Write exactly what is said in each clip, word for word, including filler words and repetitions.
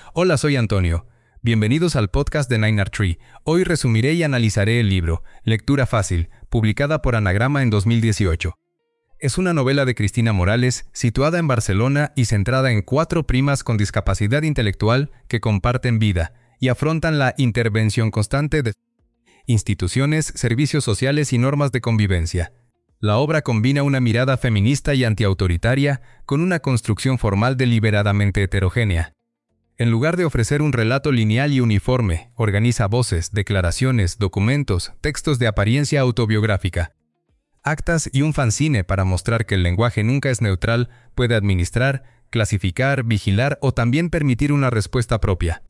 Hola, soy Antonio. Bienvenidos al podcast de Nine Art Tree. Hoy resumiré y analizaré el libro Lectura Fácil, publicada por Anagrama en dos mil dieciocho. Es una novela de Cristina Morales, situada en Barcelona y centrada en cuatro primas con discapacidad intelectual que comparten vida y afrontan la intervención constante de instituciones, servicios sociales y normas de convivencia. La obra combina una mirada feminista y antiautoritaria con una construcción formal deliberadamente heterogénea. En lugar de ofrecer un relato lineal y uniforme, organiza voces, declaraciones, documentos, textos de apariencia autobiográfica, actas y un fanzine para mostrar que el lenguaje nunca es neutral, puede administrar, clasificar, vigilar o también permitir una respuesta propia.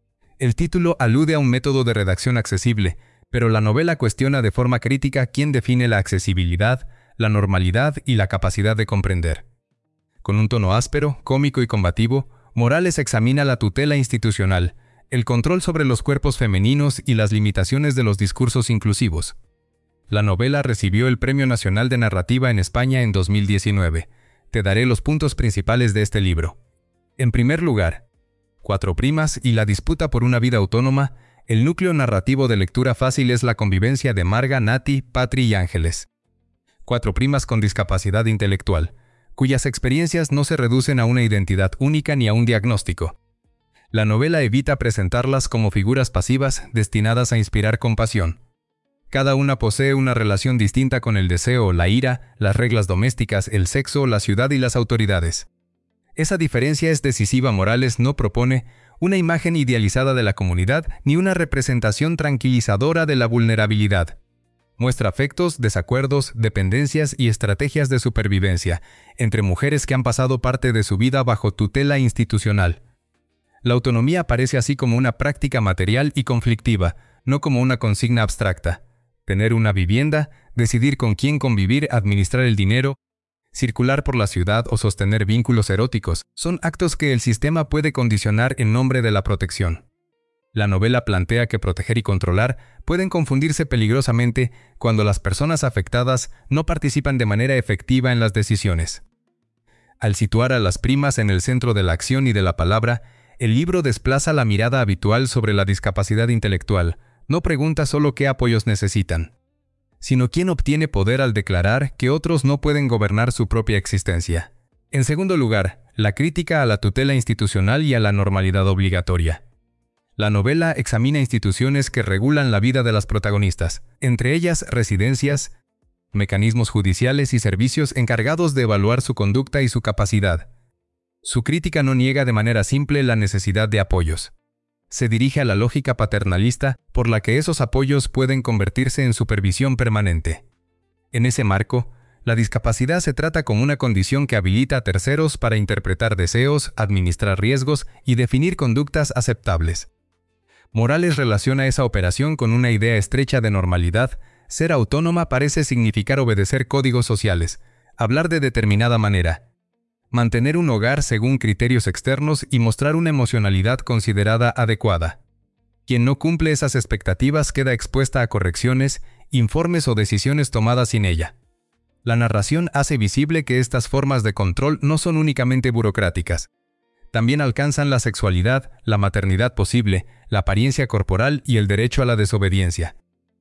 El título alude a un método de redacción accesible, pero la novela cuestiona de forma crítica quién define la accesibilidad, la normalidad y la capacidad de comprender. Con un tono áspero, cómico y combativo, Morales examina la tutela institucional, el control sobre los cuerpos femeninos y las limitaciones de los discursos inclusivos. La novela recibió el Premio Nacional de Narrativa en España en dos mil diecinueve. Te daré los puntos principales de este libro. En primer lugar, Cuatro primas y la disputa por una vida autónoma. El núcleo narrativo de Lectura Fácil es la convivencia de Marga, Nati, Patri y Ángeles. Cuatro primas con discapacidad intelectual, cuyas experiencias no se reducen a una identidad única ni a un diagnóstico. La novela evita presentarlas como figuras pasivas destinadas a inspirar compasión. Cada una posee una relación distinta con el deseo, la ira, las reglas domésticas, el sexo, la ciudad y las autoridades. Esa diferencia es decisiva. Morales no propone una imagen idealizada de la comunidad ni una representación tranquilizadora de la vulnerabilidad. Muestra afectos, desacuerdos, dependencias y estrategias de supervivencia entre mujeres que han pasado parte de su vida bajo tutela institucional. La autonomía aparece así como una práctica material y conflictiva, no como una consigna abstracta. Tener una vivienda, decidir con quién convivir, administrar el dinero, circular por la ciudad o sostener vínculos eróticos son actos que el sistema puede condicionar en nombre de la protección. La novela plantea que proteger y controlar pueden confundirse peligrosamente cuando las personas afectadas no participan de manera efectiva en las decisiones. Al situar a las primas en el centro de la acción y de la palabra, el libro desplaza la mirada habitual sobre la discapacidad intelectual. No pregunta solo qué apoyos necesitan, sino quién obtiene poder al declarar que otros no pueden gobernar su propia existencia. En segundo lugar, la crítica a la tutela institucional y a la normalidad obligatoria. La novela examina instituciones que regulan la vida de las protagonistas, entre ellas residencias, mecanismos judiciales y servicios encargados de evaluar su conducta y su capacidad. Su crítica no niega de manera simple la necesidad de apoyos. Se dirige a la lógica paternalista por la que esos apoyos pueden convertirse en supervisión permanente. En ese marco, la discapacidad se trata como una condición que habilita a terceros para interpretar deseos, administrar riesgos y definir conductas aceptables. Morales relaciona esa operación con una idea estrecha de normalidad. Ser autónoma parece significar obedecer códigos sociales, hablar de determinada manera, mantener un hogar según criterios externos y mostrar una emocionalidad considerada adecuada. Quien no cumple esas expectativas queda expuesta a correcciones, informes o decisiones tomadas sin ella. La narración hace visible que estas formas de control no son únicamente burocráticas. También alcanzan la sexualidad, la maternidad posible, la apariencia corporal y el derecho a la desobediencia.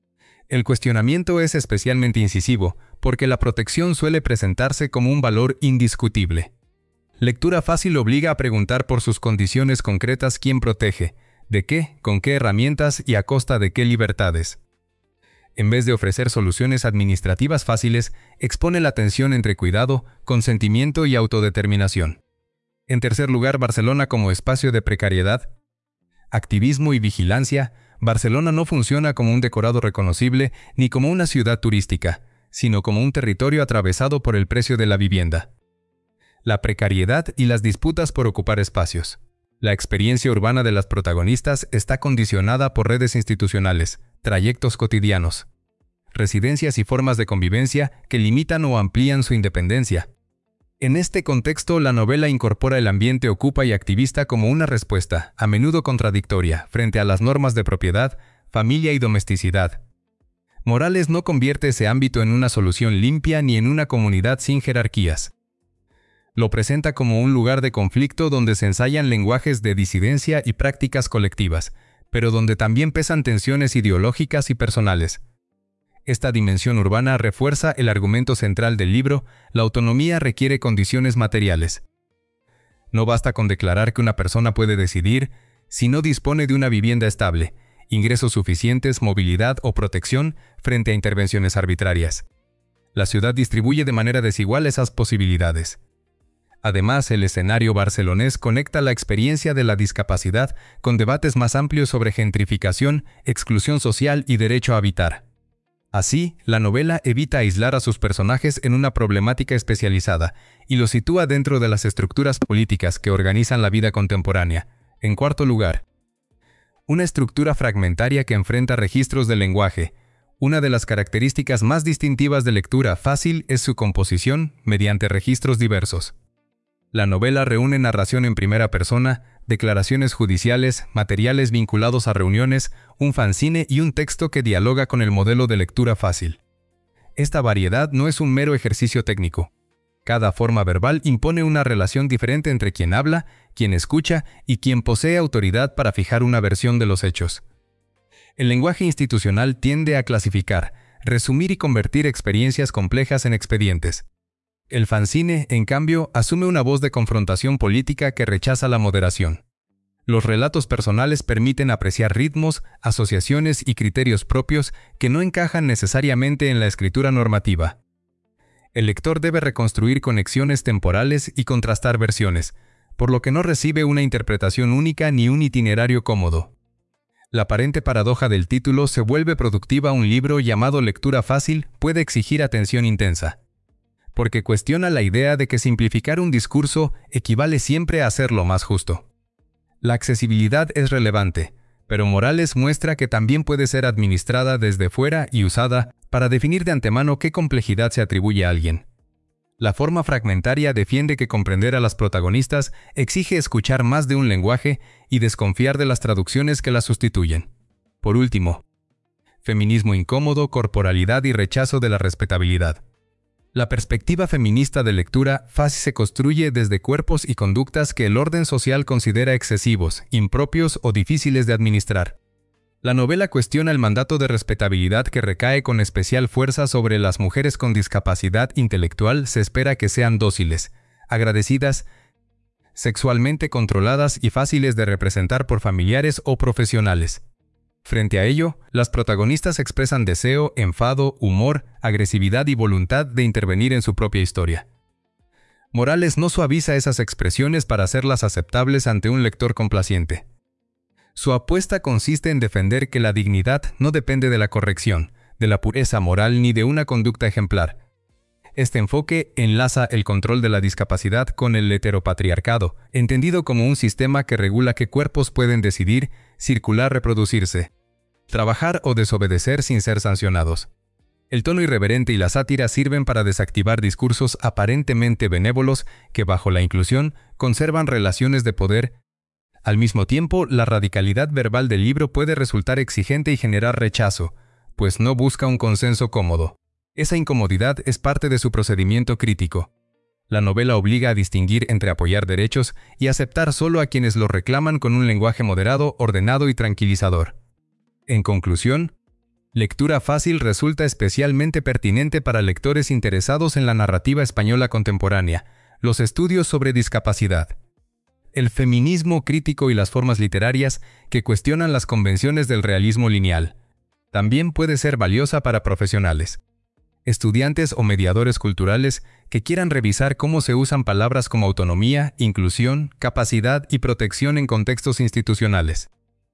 El cuestionamiento es especialmente incisivo, porque la protección suele presentarse como un valor indiscutible. Lectura Fácil obliga a preguntar por sus condiciones concretas: quién protege, de qué, con qué herramientas y a costa de qué libertades. En vez de ofrecer soluciones administrativas fáciles, expone la tensión entre cuidado, consentimiento y autodeterminación. En tercer lugar, Barcelona como espacio de precariedad, activismo y vigilancia. Barcelona no funciona como un decorado reconocible ni como una ciudad turística, sino como un territorio atravesado por el precio de la vivienda, la precariedad y las disputas por ocupar espacios. La experiencia urbana de las protagonistas está condicionada por redes institucionales, trayectos cotidianos, residencias y formas de convivencia que limitan o amplían su independencia. En este contexto, la novela incorpora el ambiente ocupa y activista como una respuesta, a menudo contradictoria, frente a las normas de propiedad, familia y domesticidad. Morales no convierte ese ámbito en una solución limpia ni en una comunidad sin jerarquías. Lo presenta como un lugar de conflicto donde se ensayan lenguajes de disidencia y prácticas colectivas, pero donde también pesan tensiones ideológicas y personales. Esta dimensión urbana refuerza el argumento central del libro: la autonomía requiere condiciones materiales. No basta con declarar que una persona puede decidir si no dispone de una vivienda estable, ingresos suficientes, movilidad o protección frente a intervenciones arbitrarias. La ciudad distribuye de manera desigual esas posibilidades. Además, el escenario barcelonés conecta la experiencia de la discapacidad con debates más amplios sobre gentrificación, exclusión social y derecho a habitar. Así, la novela evita aislar a sus personajes en una problemática especializada y los sitúa dentro de las estructuras políticas que organizan la vida contemporánea. En cuarto lugar, una estructura fragmentaria que enfrenta registros del lenguaje. Una de las características más distintivas de lectura fácil es su composición mediante registros diversos. La novela reúne narración en primera persona, declaraciones judiciales, materiales vinculados a reuniones, un fanzine y un texto que dialoga con el modelo de lectura fácil. Esta variedad no es un mero ejercicio técnico. Cada forma verbal impone una relación diferente entre quien habla, quien escucha y quien posee autoridad para fijar una versión de los hechos. El lenguaje institucional tiende a clasificar, resumir y convertir experiencias complejas en expedientes. El fanzine, en cambio, asume una voz de confrontación política que rechaza la moderación. Los relatos personales permiten apreciar ritmos, asociaciones y criterios propios que no encajan necesariamente en la escritura normativa. El lector debe reconstruir conexiones temporales y contrastar versiones, por lo que no recibe una interpretación única ni un itinerario cómodo. La aparente paradoja del título se vuelve productiva. Un libro llamado lectura fácil puede exigir atención intensa, porque cuestiona la idea de que simplificar un discurso equivale siempre a hacerlo más justo. La accesibilidad es relevante, pero Morales muestra que también puede ser administrada desde fuera y usada para definir de antemano qué complejidad se atribuye a alguien. La forma fragmentaria defiende que comprender a las protagonistas exige escuchar más de un lenguaje y desconfiar de las traducciones que las sustituyen. Por último, feminismo incómodo, corporalidad y rechazo de la respetabilidad. La perspectiva feminista de lectura fácil se construye desde cuerpos y conductas que el orden social considera excesivos, impropios o difíciles de administrar. La novela cuestiona el mandato de respetabilidad que recae con especial fuerza sobre las mujeres con discapacidad intelectual. Se espera que sean dóciles, agradecidas, sexualmente controladas y fáciles de representar por familiares o profesionales. Frente a ello, las protagonistas expresan deseo, enfado, humor, agresividad y voluntad de intervenir en su propia historia. Morales no suaviza esas expresiones para hacerlas aceptables ante un lector complaciente. Su apuesta consiste en defender que la dignidad no depende de la corrección, de la pureza moral ni de una conducta ejemplar. Este enfoque enlaza el control de la discapacidad con el heteropatriarcado, entendido como un sistema que regula qué cuerpos pueden decidir, circular, reproducirse, trabajar o desobedecer sin ser sancionados. El tono irreverente y la sátira sirven para desactivar discursos aparentemente benévolos que, bajo la inclusión, conservan relaciones de poder. Al mismo tiempo, la radicalidad verbal del libro puede resultar exigente y generar rechazo, pues no busca un consenso cómodo. Esa incomodidad es parte de su procedimiento crítico. La novela obliga a distinguir entre apoyar derechos y aceptar solo a quienes los reclaman con un lenguaje moderado, ordenado y tranquilizador. En conclusión, lectura fácil resulta especialmente pertinente para lectores interesados en la narrativa española contemporánea, los estudios sobre discapacidad, el feminismo crítico y las formas literarias que cuestionan las convenciones del realismo lineal. También puede ser valiosa para profesionales, estudiantes o mediadores culturales que quieran revisar cómo se usan palabras como autonomía, inclusión, capacidad y protección en contextos institucionales.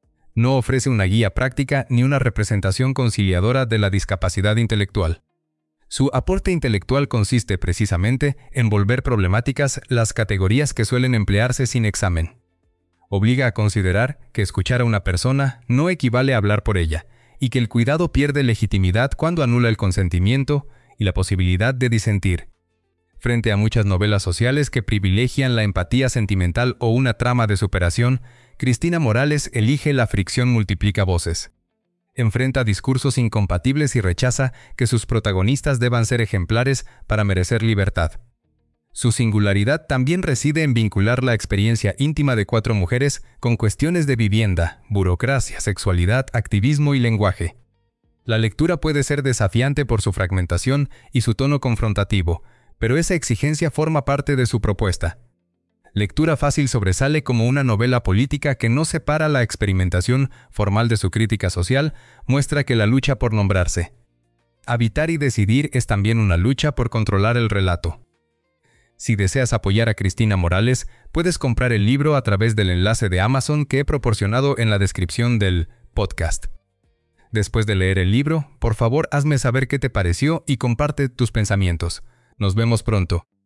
No ofrece una guía práctica ni una representación conciliadora de la discapacidad intelectual. Su aporte intelectual consiste precisamente en volver problemáticas las categorías que suelen emplearse sin examen. Obliga a considerar que escuchar a una persona no equivale a hablar por ella, y que el cuidado pierde legitimidad cuando anula el consentimiento y la posibilidad de disentir. Frente a muchas novelas sociales que privilegian la empatía sentimental o una trama de superación, Cristina Morales elige la fricción multiplica voces. Enfrenta discursos incompatibles y rechaza que sus protagonistas deban ser ejemplares para merecer libertad. Su singularidad también reside en vincular la experiencia íntima de cuatro mujeres con cuestiones de vivienda, burocracia, sexualidad, activismo y lenguaje. La lectura puede ser desafiante por su fragmentación y su tono confrontativo, pero esa exigencia forma parte de su propuesta. Lectura Fácil sobresale como una novela política que no separa la experimentación formal de su crítica social, muestra que la lucha por nombrarse. Habitar y decidir es también una lucha por controlar el relato. Si deseas apoyar a Cristina Morales, puedes comprar el libro a través del enlace de Amazon que he proporcionado en la descripción del podcast. Después de leer el libro, por favor hazme saber qué te pareció y comparte tus pensamientos. Nos vemos pronto.